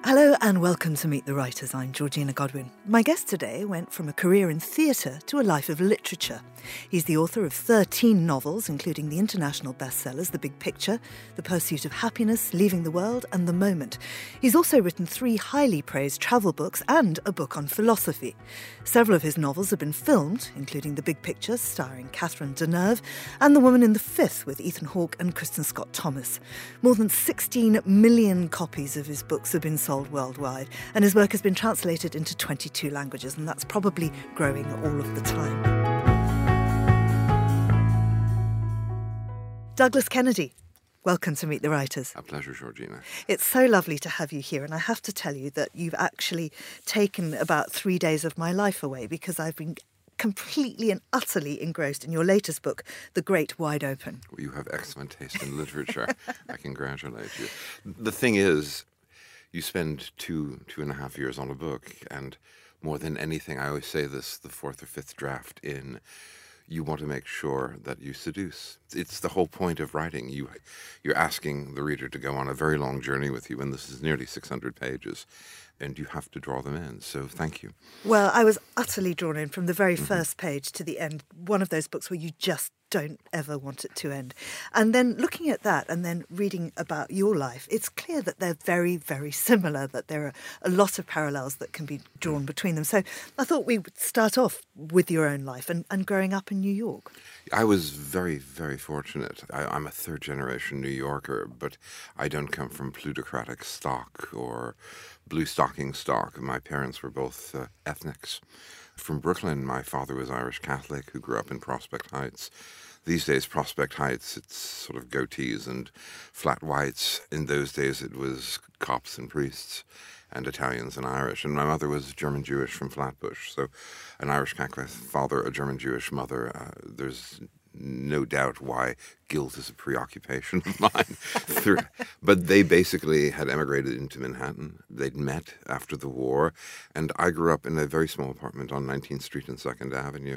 Hello and welcome to Meet the Writers. I'm Georgina Godwin. My guest today went from a career in theatre to a life of literature. He's the author of 13 novels, including the international bestsellers The Big Picture, The Pursuit of Happiness, Leaving the World and The Moment. He's also written 3 highly praised travel books and a book on philosophy. Several of his novels have been filmed, including The Big Picture, starring Catherine Deneuve, and The Woman in the Fifth with Ethan Hawke and Kristen Scott Thomas. More than 16 million copies of his books have been sold worldwide, and his work has been translated into 22 languages, and that's probably growing all of the time. Douglas Kennedy, welcome to Meet the Writers. A pleasure, Georgina. It's so lovely to have you here, and I have to tell you that you've actually taken about 3 days of my life away, because I've been completely and utterly engrossed in your latest book, The Great Wide Open. Well, you have excellent taste in literature. I congratulate you. The thing is, you spend 2.5 years on a book, and more than anything, I always say this, the 4th or 5th draft in, you want to make sure that you seduce. It's the whole point of writing. You're asking the reader to go on a very long journey with you, and this is nearly 600 pages, and you have to draw them in. So thank you. Well, I was utterly drawn in from the very first page to the end. One of those books where you just don't ever want it to end. And then looking at that and then reading about your life, it's clear that they're very, very similar, that there are a lot of parallels that can be drawn between them. So I thought we would start off with your own life and growing up in New York. I was very, very fortunate. I'm a third-generation New Yorker, but I don't come from plutocratic stock or blue stocking stock. My parents were both ethnics. From Brooklyn, my father was Irish Catholic who grew up in Prospect Heights. These days, Prospect Heights, it's sort of goatees and flat whites. In those days, it was cops and priests and Italians and Irish. And my mother was German-Jewish from Flatbush. So an Irish Catholic father, a German-Jewish mother. There's no doubt why guilt is a preoccupation of mine. But they basically had emigrated into Manhattan. They'd met after the war. And I grew up in a very small apartment on 19th Street and 2nd Avenue,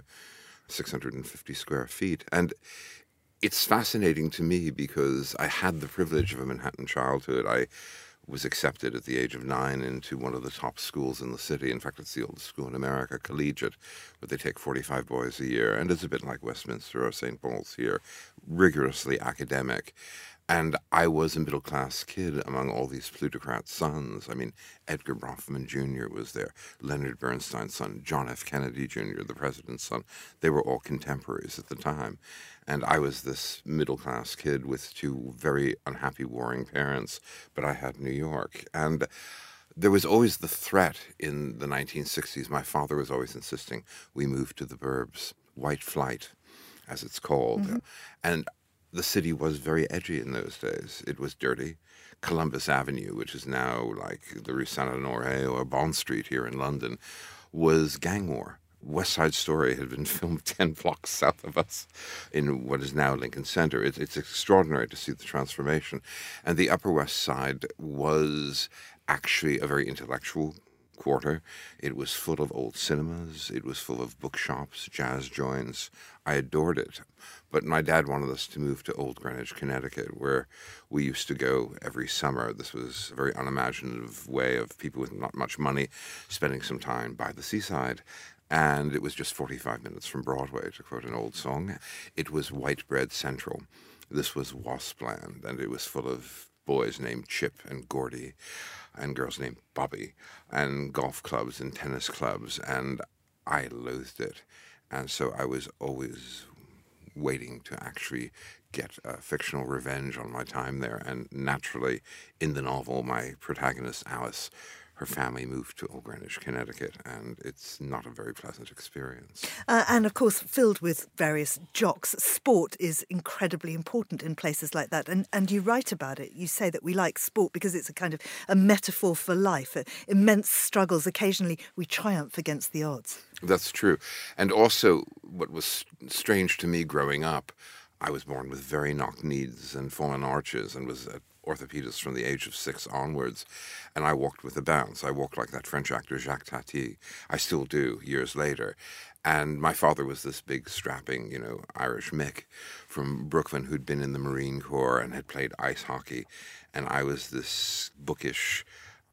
650 square feet. And it's fascinating to me because I had the privilege of a Manhattan childhood. I was accepted at the age of 9 into one of the top schools in the city. In fact, it's the oldest school in America, collegiate, where they take 45 boys a year. And it's a bit like Westminster or St. Paul's here, rigorously academic. And I was a middle-class kid among all these plutocrats' sons. I mean, Edgar Bronfman Jr. was there, Leonard Bernstein's son, John F. Kennedy Jr., the president's son. They were all contemporaries at the time. And I was this middle-class kid with 2 very unhappy, warring parents, but I had New York. And there was always the threat in the 1960s. My father was always insisting we move to the burbs, white flight, as it's called. Mm-hmm. And the city was very edgy in those days. It was dirty. Columbus Avenue, which is now like the Rue Saint-Honoré or Bond Street here in London, was gang war. West Side Story had been filmed 10 blocks south of us in what is now Lincoln Center. It's extraordinary to see the transformation. And the Upper West Side was actually a very intellectual quarter. It was full of old cinemas. It was full of bookshops, jazz joints. I adored it. But my dad wanted us to move to Old Greenwich, Connecticut, where we used to go every summer. This was a very unimaginative way of people with not much money spending some time by the seaside. And it was just 45 minutes from Broadway, to quote an old song. It was white bread central. This was Waspland, and it was full of boys named Chip and Gordy and girls named Bobby and golf clubs and tennis clubs, and I loathed it. And so I was always waiting to actually get a fictional revenge on my time there. And naturally, in the novel, my protagonist, Alice, her family moved to Old Greenwich, Connecticut, and it's not a very pleasant experience. And, of course, filled with various jocks. Sport is incredibly important in places like that. And you write about it. You say that we like sport because it's a kind of a metaphor for life. Immense struggles. Occasionally, we triumph against the odds. That's true. And also, what was strange to me growing up, I was born with very knocked knees and fallen arches and was at orthopedist from the age of 6 onwards, and I walked with a bounce. I walked like that French actor Jacques Tati. I still do, years later. And my father was this big, strapping, Irish Mick from Brooklyn who'd been in the Marine Corps and had played ice hockey. And I was this bookish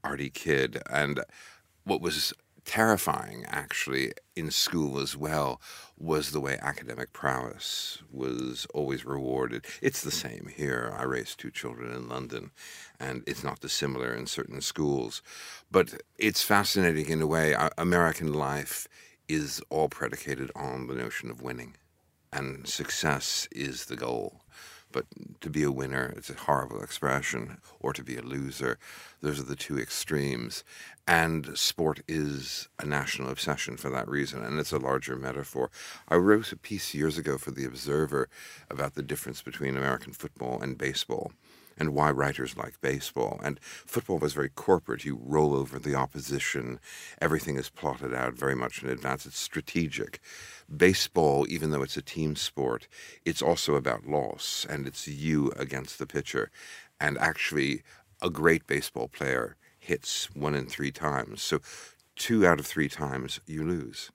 arty kid. And what was terrifying, actually, in school as well, was the way academic prowess was always rewarded. It's the same here. I raised 2 children in London, and it's not dissimilar in certain schools. But it's fascinating in a way. American life is all predicated on the notion of winning, and success is the goal. But to be a winner, it's a horrible expression, or to be a loser, those are the two extremes. And sport is a national obsession for that reason, and it's a larger metaphor. I wrote a piece years ago for The Observer about the difference between American football and baseball, and why writers like baseball. And football was very corporate. You roll over the opposition. Everything is plotted out very much in advance. It's strategic. Baseball, even though it's a team sport, it's also about loss, and it's you against the pitcher. And actually, a great baseball player hits 1 in 3 times. So 2 out of 3 times you lose.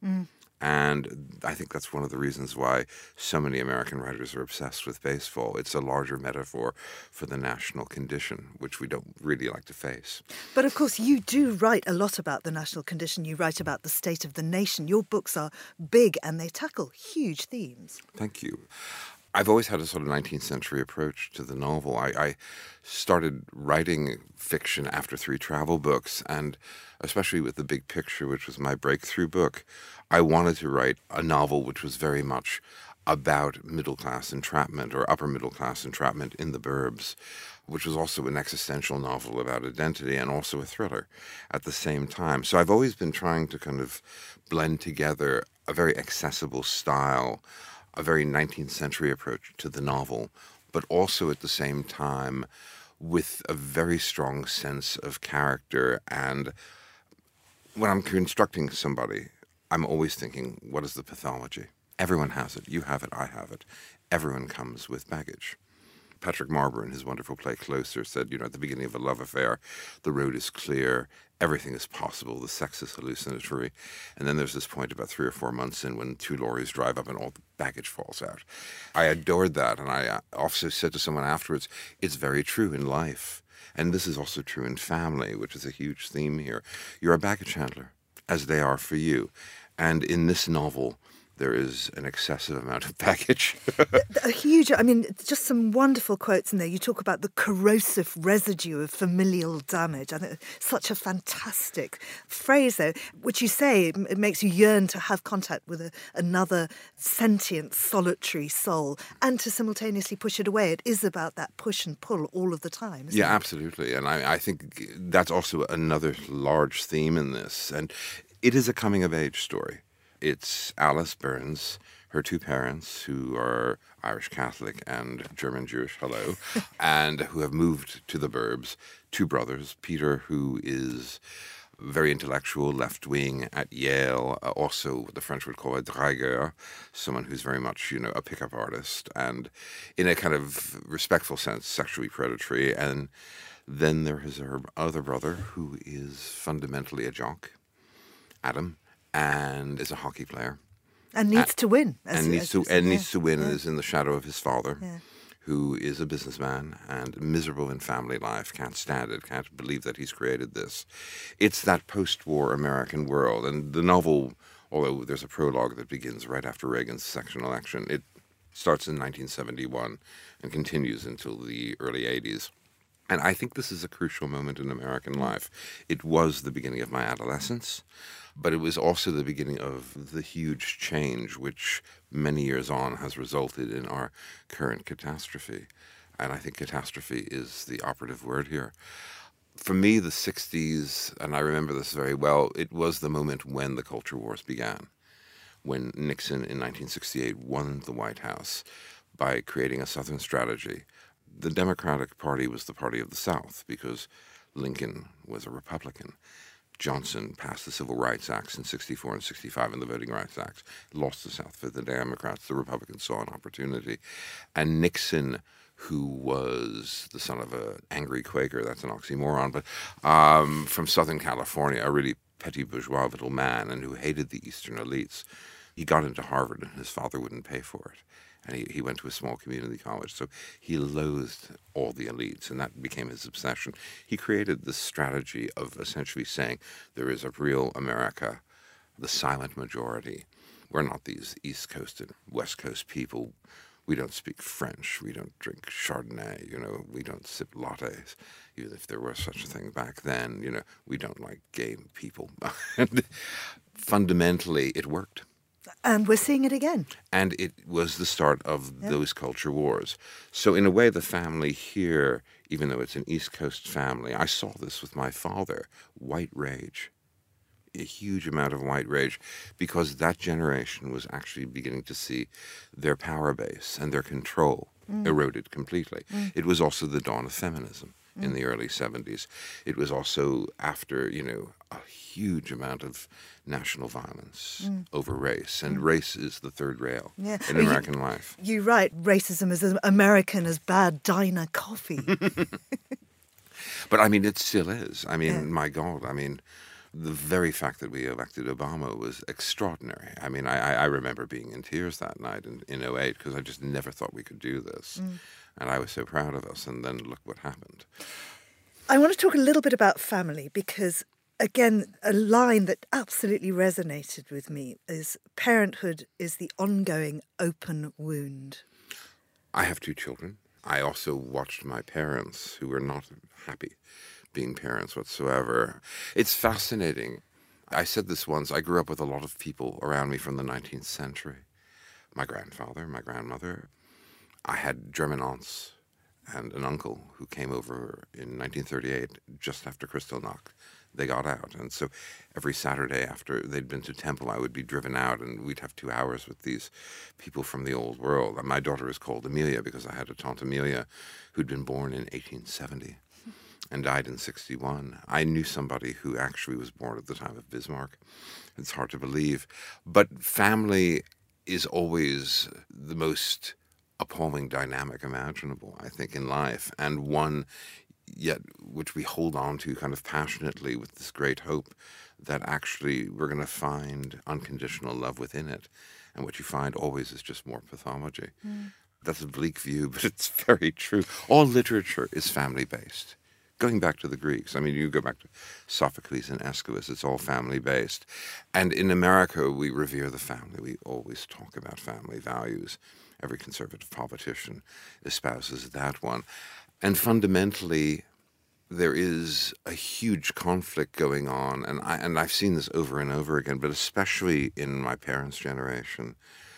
And I think that's one of the reasons why so many American writers are obsessed with baseball. It's a larger metaphor for the national condition, which we don't really like to face. But of course, you do write a lot about the national condition. You write about the state of the nation. Your books are big and they tackle huge themes. Thank you. I've always had a sort of 19th century approach to the novel. I started writing fiction after 3 travel books, and especially with The Big Picture, which was my breakthrough book, I wanted to write a novel which was very much about middle-class entrapment or upper-middle-class entrapment in the burbs, which was also an existential novel about identity and also a thriller at the same time. So I've always been trying to kind of blend together a very accessible style, a very 19th century approach to the novel, but also at the same time with a very strong sense of character. And when I'm constructing somebody, I'm always thinking, what is the pathology? Everyone has it. You have it. I have it. Everyone comes with baggage. Patrick Marber, in his wonderful play Closer, said, at the beginning of a love affair, the road is clear, everything is possible, the sex is hallucinatory. And then there's this point about 3 or 4 months in when 2 lorries drive up and all the baggage falls out. I adored that, and I also said to someone afterwards, it's very true in life. And this is also true in family, which is a huge theme here. You're a baggage handler, as they are for you. And in this novel, there is an excessive amount of baggage. Just some wonderful quotes in there. You talk about the corrosive residue of familial damage. I think such a fantastic phrase, though, which you say it makes you yearn to have contact with another sentient, solitary soul and to simultaneously push it away. It is about that push and pull all of the time, isn't it? Yeah, absolutely. And I think that's also another large theme in this. And it is a coming-of-age story. It's Alice Burns, her 2 parents, who are Irish Catholic and German Jewish, and who have moved to the burbs. 2 brothers, Peter, who is very intellectual, left-wing at Yale, also what the French would call a dragueur, someone who's very much, a pickup artist, and in a kind of respectful sense, sexually predatory. And then there is her other brother, who is fundamentally a jock, Adam, and is a hockey player. And needs to win. Needs to win and is in the shadow of his father, who is a businessman and miserable in family life, can't stand it, can't believe that he's created this. It's that post-war American world. And the novel, although there's a prologue that begins right after Reagan's second election, it starts in 1971 and continues until the early 80s. And I think this is a crucial moment in American life. It was the beginning of my adolescence, but it was also the beginning of the huge change which many years on has resulted in our current catastrophe. And I think catastrophe is the operative word here. For me, the 60s, and I remember this very well, it was the moment when the culture wars began, when Nixon in 1968 won the White House by creating a Southern strategy. The Democratic Party was the party of the South because Lincoln was a Republican. Johnson passed the Civil Rights Acts in 64 and 65 and the Voting Rights Act, lost the South for the Democrats. The Republicans saw an opportunity. And Nixon, who was the son of an angry Quaker, that's an oxymoron, but from Southern California, a really petty bourgeois little man and who hated the Eastern elites, he got into Harvard and his father wouldn't pay for it. And he went to a small community college, so he loathed all the elites, and that became his obsession. He created this strategy of essentially saying there is a real America, the silent majority. We're not these East Coast and West Coast people. We don't speak French. We don't drink Chardonnay. We don't sip lattes, even if there was such a thing back then. We don't like gay people. And fundamentally, it worked. And we're seeing it again. And it was the start of those culture wars. So in a way, the family here, even though it's an East Coast family, I saw this with my father, white rage. A huge amount of white rage, because that generation was actually beginning to see their power base and their control eroded completely. It was also the dawn of feminism in the early 70s. It was also after, a huge amount of national violence over race. And race is the third rail in American life. You write racism is as American as bad diner coffee. But, it still is. My God, the very fact that we elected Obama was extraordinary. I remember being in tears that night in 2008 because I just never thought we could do this. And I was so proud of us. And then look what happened. I want to talk a little bit about family because, again, a line that absolutely resonated with me is parenthood is the ongoing open wound. I have 2 children. I also watched my parents, who were not happy being parents whatsoever. It's fascinating. I said this once. I grew up with a lot of people around me from the 19th century. My grandfather, my grandmother. I had German aunts and an uncle who came over in 1938, just after Kristallnacht. They got out. And so every Saturday after they'd been to temple, I would be driven out and we'd have 2 hours with these people from the old world. And my daughter is called Amelia because I had a Tante Amelia who'd been born in 1870. And died in 1961. I knew somebody who actually was born at the time of Bismarck. It's hard to believe. But family is always the most appalling dynamic imaginable, I think, in life. And one, yet, which we hold on to kind of passionately with this great hope that actually we're going to find unconditional love within it. And what you find always is just more pathology. That's a bleak view, but it's very true. All literature is family-based. Going back to the Greeks, you go back to Sophocles and Aeschylus, it's all family-based. And in America, we revere the family. We always talk about family values. Every conservative politician espouses that one. And fundamentally, there is a huge conflict going on. And I've seen this over and over again, but especially in my parents' generation.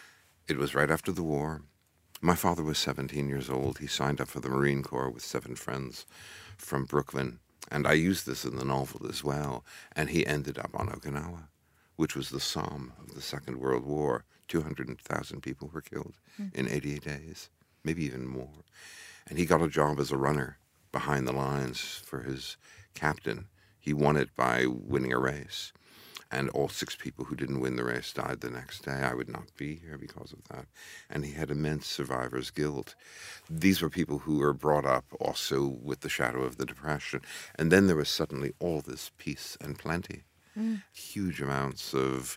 It was right after the war. My father was 17 years old. He signed up for the Marine Corps with 7 friends from Brooklyn, and I used this in the novel as well, and he ended up on Okinawa, which was the Somme of the Second World War. 200,000 people were killed in 88 days, maybe even more. And he got a job as a runner behind the lines for his captain. He won it by winning a race. And all 6 people who didn't win the race died the next day. I would not be here because of that. And he had immense survivor's guilt. These were people who were brought up also with the shadow of the Depression. And then there was suddenly all this peace and plenty. Huge amounts of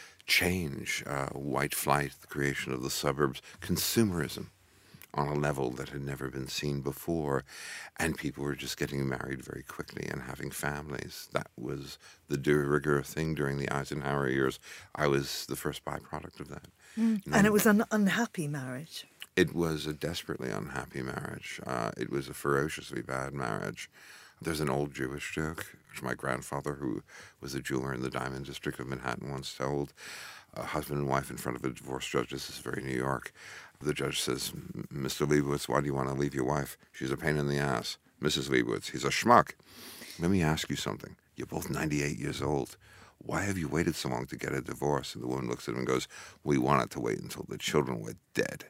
change, white flight, the creation of the suburbs, consumerism on a level that had never been seen before. And people were just getting married very quickly and having families. That was the de rigueur thing during the Eisenhower years. I was the first byproduct of that. And it was an unhappy marriage. It was a desperately unhappy marriage. It was a ferociously bad marriage. There's an old Jewish joke, which my grandfather, who was a jeweler in the Diamond District of Manhattan, once told. A husband and wife in front of a divorce judge. This is very New York. The judge says, "Mr. Leibowitz, why do you want to leave your wife? She's a pain in the ass." "Mrs. Leibowitz, he's a schmuck." "Let me ask you something. You're both 98 years old. Why have you waited so long to get a divorce?" And the woman looks at him and goes, "We wanted to wait until the children were dead."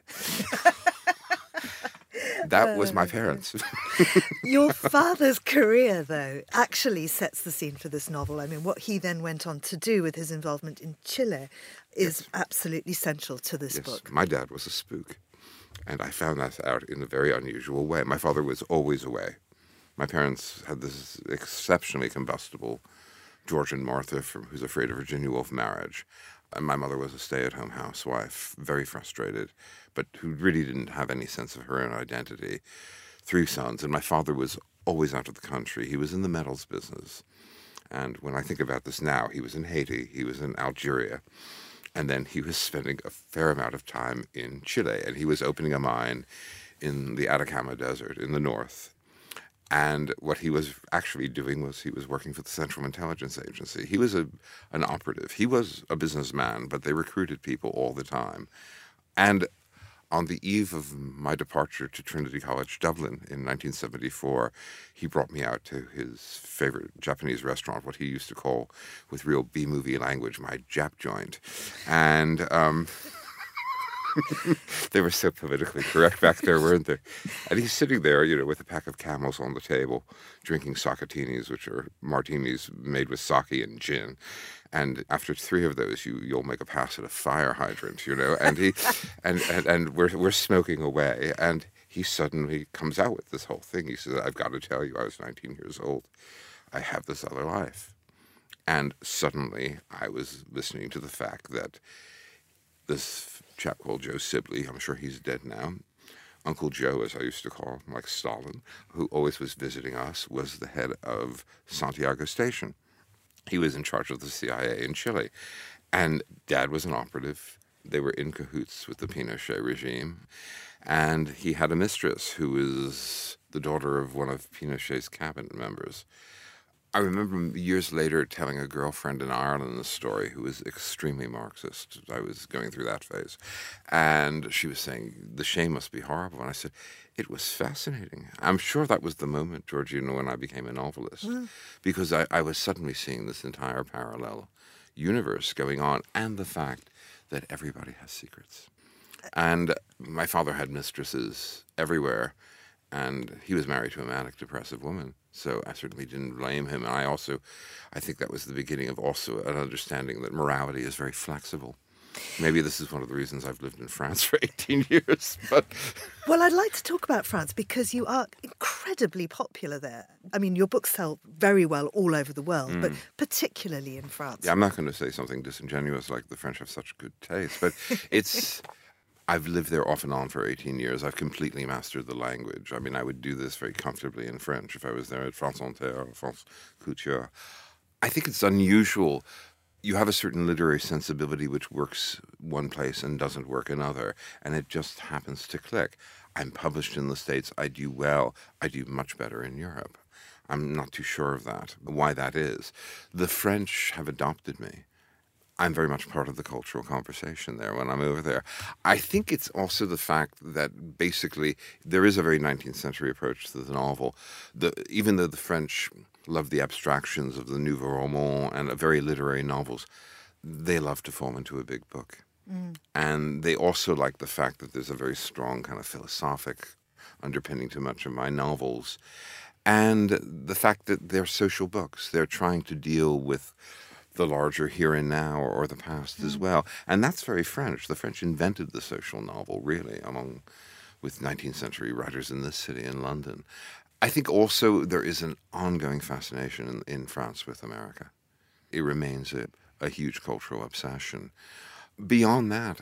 That was my parents. Your father's career, though, actually sets the scene for this novel. What he then went on to do with his involvement in Chile is absolutely central to this book. My dad was a spook, and I found that out in a very unusual way. My father was always away. My parents had this exceptionally combustible George and Martha from Who's Afraid of Virginia Woolf marriage. And my mother was a stay-at-home housewife, very frustrated, but who really didn't have any sense of her own identity. 3 sons, and my father was always out of the country. He was in the metals business. And when I think about this now, he was in Haiti, he was in Algeria, and then he was spending a fair amount of time in Chile, and he was opening a mine in the Atacama Desert in the north. And what he was actually doing was he was working for the Central Intelligence Agency. He was an operative. He was a businessman, but they recruited people all the time. And on the eve of my departure to Trinity College Dublin in 1974, he brought me out to his favorite Japanese restaurant, what he used to call, with real B-movie language, my Jap joint. And they were so politically correct back there, weren't they? And he's sitting there, with a pack of Camels on the table, drinking sakatinis, which are martinis made with sake and gin. And after 3 of those, you'll make a pass at a fire hydrant, And he, and we're smoking away, and he suddenly comes out with this whole thing. He says, "I've got to tell you, I was 19 years old. I have this other life." And suddenly, I was listening to the fact that this chap called Joe Sibley, I'm sure he's dead now, Uncle Joe, as I used to call him, like Stalin, who always was visiting us, was the head of Santiago Station. He was in charge of the CIA in Chile. And Dad was an operative. They were in cahoots with the Pinochet regime. And he had a mistress who was the daughter of one of Pinochet's cabinet members. I remember years later telling a girlfriend in Ireland the story who was extremely Marxist. I was going through that phase. And she was saying, the shame must be horrible. And I said, it was fascinating. I'm sure that was the moment, Georgina, when I became a novelist. Because I was suddenly seeing this entire parallel universe going on, and the fact that everybody has secrets. And my father had mistresses everywhere. And he was married to a manic depressive woman. So I certainly didn't blame him. And I think that was the beginning of also an understanding that morality is very flexible. Maybe this is one of the reasons I've lived in France for 18 years. But well, I'd like to talk about France because you are incredibly popular there. I mean, your books sell very well all over the world, but particularly in France. Yeah, I'm not going to say something disingenuous like the French have such good taste, but I've lived there off and on for 18 years. I've completely mastered the language. I mean, I would do this very comfortably in French if I was there at France Inter or France Couture. I think it's unusual. You have a certain literary sensibility which works one place and doesn't work another, and it just happens to click. I'm published in the States. I do well. I do much better in Europe. I'm not too sure of that, why that is. The French have adopted me. I'm very much part of the cultural conversation there when I'm over there. I think it's also the fact that basically there is a very 19th century approach to the novel. Even though the French love the abstractions of the Nouveau Roman and very literary novels, they love to fall into a big book. And they also like the fact that there's a very strong kind of philosophic underpinning to much of my novels. And the fact that they're social books. They're trying to deal with the larger here and now or the past as well. And that's very French. The French invented the social novel, really, with 19th century writers in this city, in London. I think also there is an ongoing fascination in France with America. It remains a huge cultural obsession. Beyond that,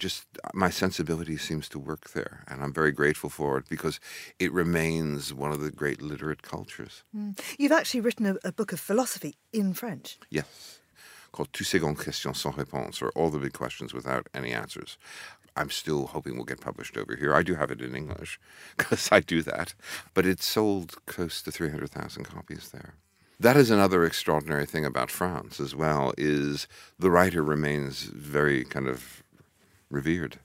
my sensibility seems to work there, and I'm very grateful for it because it remains one of the great literate cultures. You've actually written a book of philosophy in French. Yes, called Toutes ces grandes questions sans réponse, or All the Big Questions Without Any Answers. I'm still hoping will get published over here. I do have it in English, because I do that. But it's sold close to 300,000 copies there. That is another extraordinary thing about France as well, is the writer remains very kind of revered.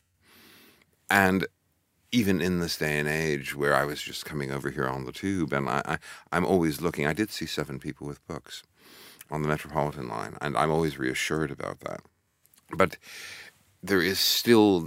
And even in this day and age where I was just coming over here on the tube, and I'm always looking. I did see 7 people with books on the Metropolitan line, and I'm always reassured about that. But there is still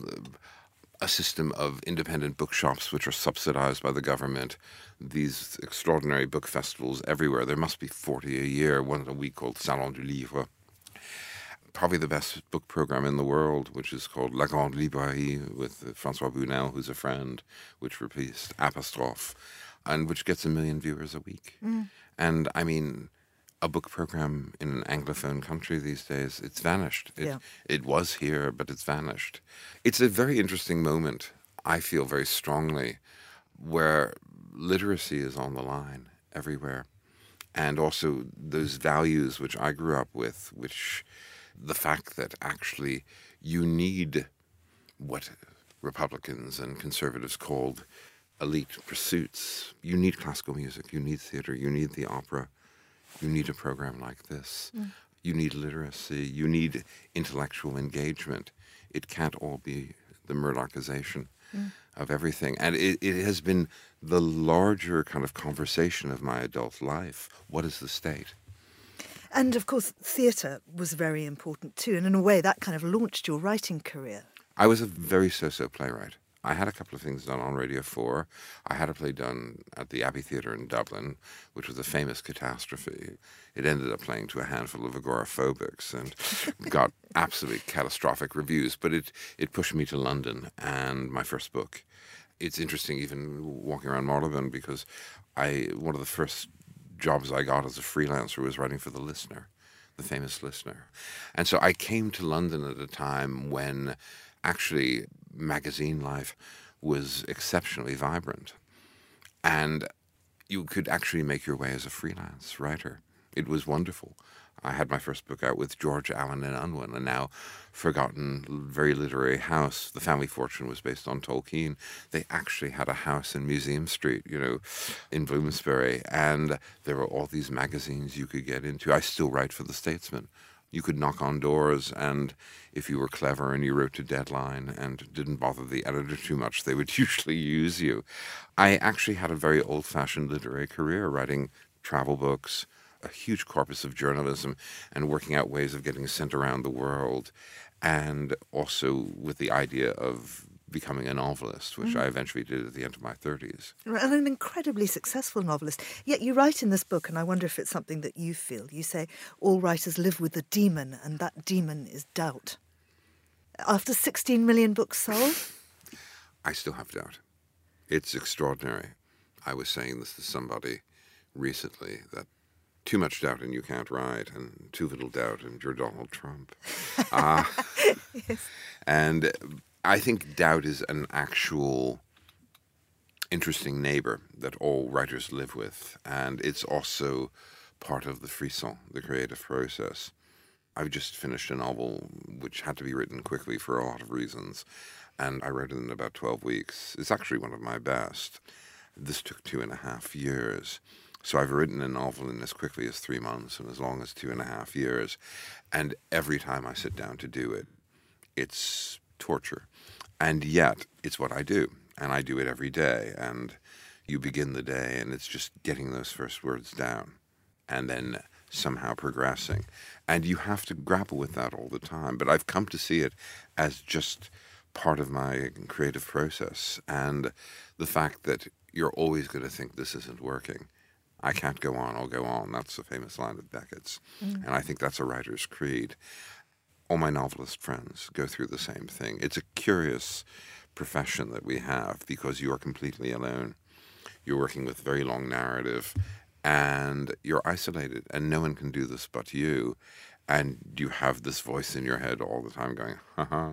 a system of independent bookshops which are subsidized by the government, these extraordinary book festivals everywhere. There must be 40 a year, one a week called Salon du Livre. Probably the best book program in the world, which is called La Grande Librairie with François Bunel, who's a friend, which replaced Apostrophe, and which gets 1 million viewers a week. And I mean, a book program in an Anglophone country these days. It's vanished. Yeah. It was here, but it's vanished. It's a very interesting moment, I feel very strongly, where literacy is on the line everywhere. And also those values which I grew up with, which the fact that actually you need what Republicans and conservatives called elite pursuits. You need classical music, you need theatre, you need the opera, you need a program like this. You need literacy, you need intellectual engagement. It can't all be the Murdochization of everything. And it has been the larger kind of conversation of my adult life. What is the state? And of course, theatre was very important too. And in a way, that kind of launched your writing career. I was a very so-so playwright. I had a couple of things done on Radio 4. I had a play done at the Abbey Theatre in Dublin, which was a famous catastrophe. It ended up playing to a handful of agoraphobics and got absolutely catastrophic reviews. But it pushed me to London and my first book. It's interesting even walking around Marylebone because one of the first jobs I got as a freelancer was writing for The Listener, the famous Listener. And so I came to London at a time when actually magazine life was exceptionally vibrant. And you could actually make your way as a freelance writer. It was wonderful. I had my first book out with George Allen in Unwin, a now forgotten, very literary house. The family fortune was based on Tolkien. They actually had a house in Museum Street, in Bloomsbury. And there were all these magazines you could get into. I still write for The Statesman. You could knock on doors, and if you were clever and you wrote to deadline and didn't bother the editor too much, they would usually use you. I actually had a very old-fashioned literary career, writing travel books, a huge corpus of journalism, and working out ways of getting sent around the world, and also with the idea of becoming a novelist, which I eventually did at the end of my 30s. And an incredibly successful novelist. Yet you write in this book, and I wonder if it's something that you feel, you say, all writers live with a demon, and that demon is doubt. After 16 million books sold? I still have doubt. It's extraordinary. I was saying this to somebody recently, that too much doubt and you can't write, and too little doubt and you're Donald Trump. Yes. And I think doubt is an actual interesting neighbor that all writers live with, and it's also part of the frisson, the creative process. I've just finished a novel which had to be written quickly for a lot of reasons, and I wrote it in about 12 weeks. It's actually one of my best. This took 2.5 years. So I've written a novel in as quickly as 3 months and as long as 2.5 years. And every time I sit down to do it, it's torture. And yet, it's what I do. And I do it every day. And you begin the day, and it's just getting those first words down and then somehow progressing. And you have to grapple with that all the time. But I've come to see it as just part of my creative process. And the fact that you're always going to think this isn't working. I can't go on, I'll go on. That's a famous line of Beckett's. And I think that's a writer's creed. All my novelist friends go through the same thing. It's a curious profession that we have because you are completely alone. You're working with very long narrative and you're isolated and no one can do this but you. And you have this voice in your head all the time going, haha,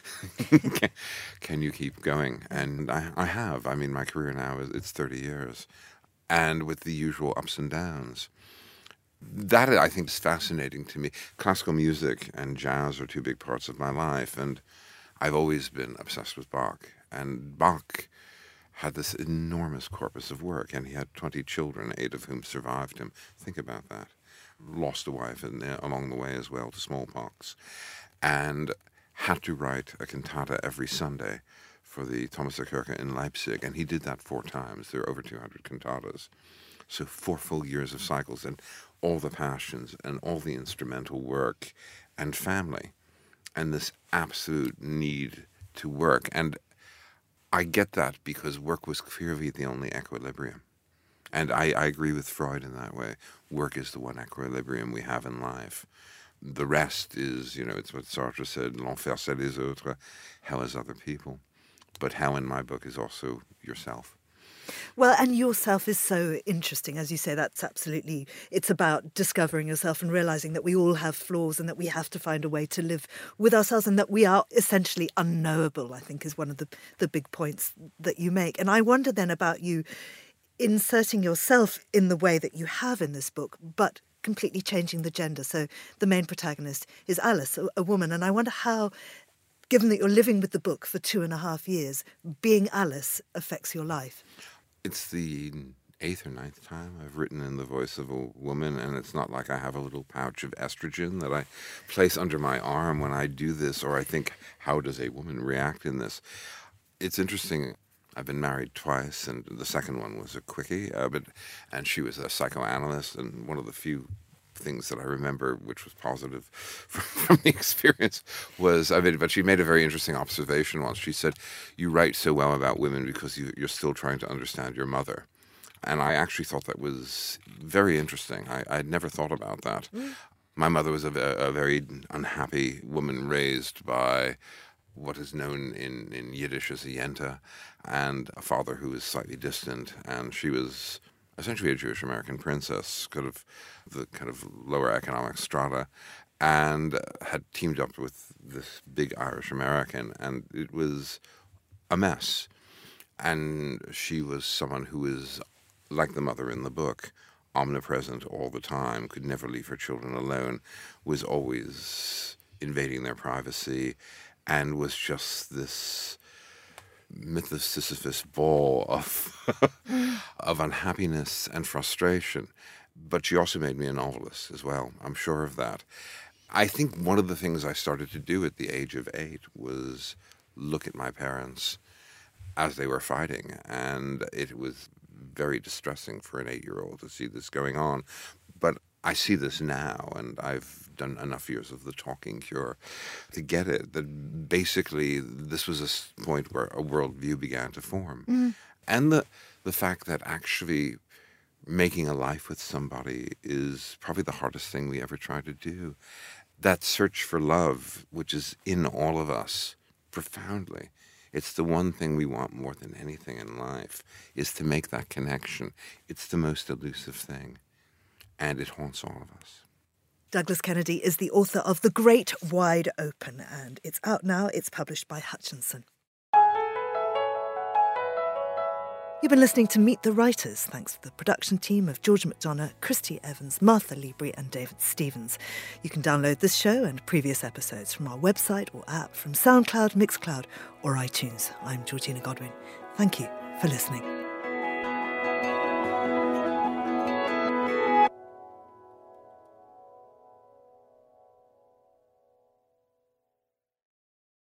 can you keep going? And I have. I mean, my career now, it's 30 years. And with the usual ups and downs. That, I think, is fascinating to me. Classical music and jazz are two big parts of my life, and I've always been obsessed with Bach. And Bach had this enormous corpus of work, and he had 20 children, 8 of whom survived him. Think about that. Lost a wife along the way as well to smallpox, and had to write a cantata every Sunday for the Thomaserkirche in Leipzig, and he did that 4 times. There are over 200 cantatas. So 4 full years of cycles, and all the passions, and all the instrumental work, and family, and this absolute need to work. And I get that because work was clearly the only equilibrium. And I agree with Freud in that way. Work is the one equilibrium we have in life. The rest is, it's what Sartre said, l'enfer c'est les autres, hell is other people. But hell in my book is also yourself. Well, and yourself is so interesting. As you say, that's absolutely, it's about discovering yourself and realising that we all have flaws and that we have to find a way to live with ourselves and that we are essentially unknowable, I think is one of the big points that you make. And I wonder then about you inserting yourself in the way that you have in this book, but completely changing the gender. So the main protagonist is Alice, a woman. And I wonder how, given that you're living with the book for 2.5 years, being Alice affects your life. It's the 8th or 9th time I've written in the voice of a woman, and it's not like I have a little pouch of estrogen that I place under my arm when I do this, or I think, how does a woman react in this? It's interesting. I've been married twice, and the second one was a quickie, and she was a psychoanalyst, and one of the few things that I remember, which was positive from the experience, was, but she made a very interesting observation once. She said, "You write so well about women because you're still trying to understand your mother." And I actually thought that was very interesting. I'd never thought about that. My mother was a very unhappy woman raised by what is known in Yiddish as a yenta, and a father who was slightly distant, and she was essentially a Jewish American princess, the kind of lower economic strata, and had teamed up with this big Irish American, and it was a mess. And she was someone who is, like the mother in the book, omnipresent all the time, could never leave her children alone, was always invading their privacy, and was just this myth of Sisyphus ball of unhappiness and frustration. But she also made me a novelist as well. I'm sure of that. I think one of the things I started to do at the age of 8 was look at my parents as they were fighting. And it was very distressing for an 8-year-old to see this going on. But I see this now, and I've done enough years of the talking cure to get it, that basically this was a point where a worldview began to form. And the fact that actually making a life with somebody is probably the hardest thing we ever try to do. That search for love, which is in all of us profoundly, it's the one thing we want more than anything in life, is to make that connection. It's the most elusive thing, and it haunts all of us. Douglas Kennedy is the author of The Great Wide Open, and it's out now. It's published by Hutchinson. You've been listening to Meet the Writers, thanks to the production team of George McDonough, Christy Evans, Martha Libri and David Stevens. You can download this show and previous episodes from our website or app, from SoundCloud, Mixcloud or iTunes. I'm Georgina Godwin. Thank you for listening.